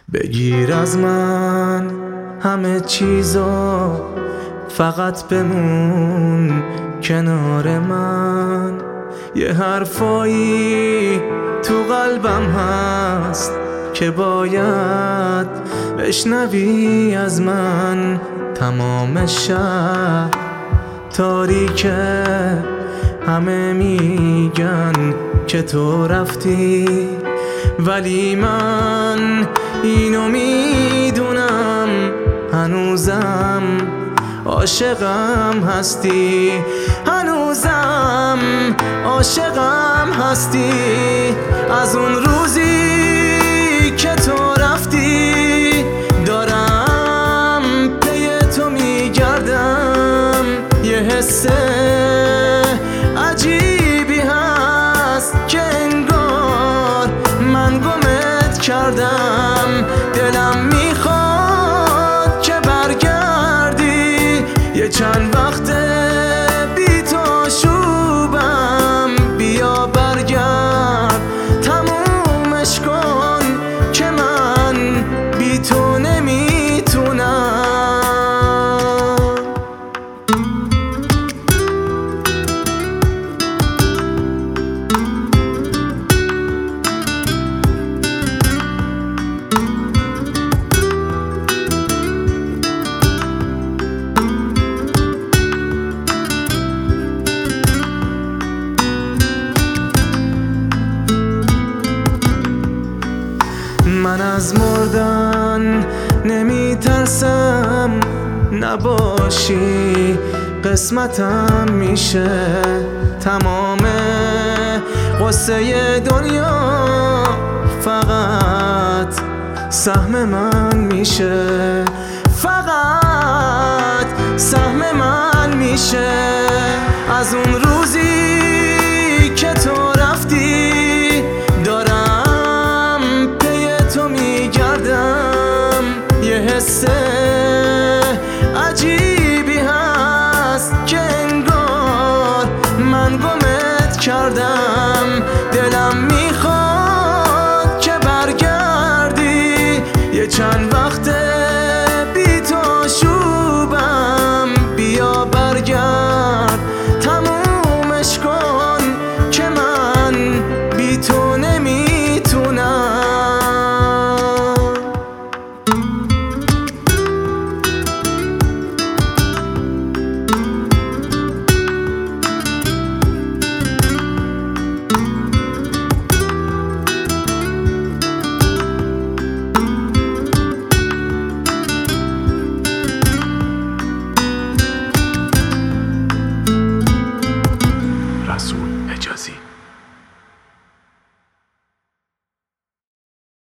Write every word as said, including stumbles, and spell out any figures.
بگیر از من همه چیزو، فقط بمون کنار من. یه حرفایی تو قلبم هست که باید بشنوی از من. تمام شب تاریکه، همه میگن که تو رفتی، ولی من اینو میدونم هنوزم عاشقم هستی، هنوزم عاشقم هستی. از اون روزی که تو رفتی دارم پی تو میگردم. یه حس عجیبی هست که انگار من گمت کردم. دلم میخواد که برگردی، یه چند وقته بی تو شوبم. بیا برگرد تمومش کن که من بی تو نمیتونم. من از مردن نمی ترسم، نباشی قسمتم میشه. تمام قصه دنیا فقط سهم من میشه، فقط سهم من میشه. از اون روزی که تو رفتی دارم پی تو میگردم. یه حس عجیبی هست که انگار من گمت کردم. دلم میخواد که برگردی، یه چند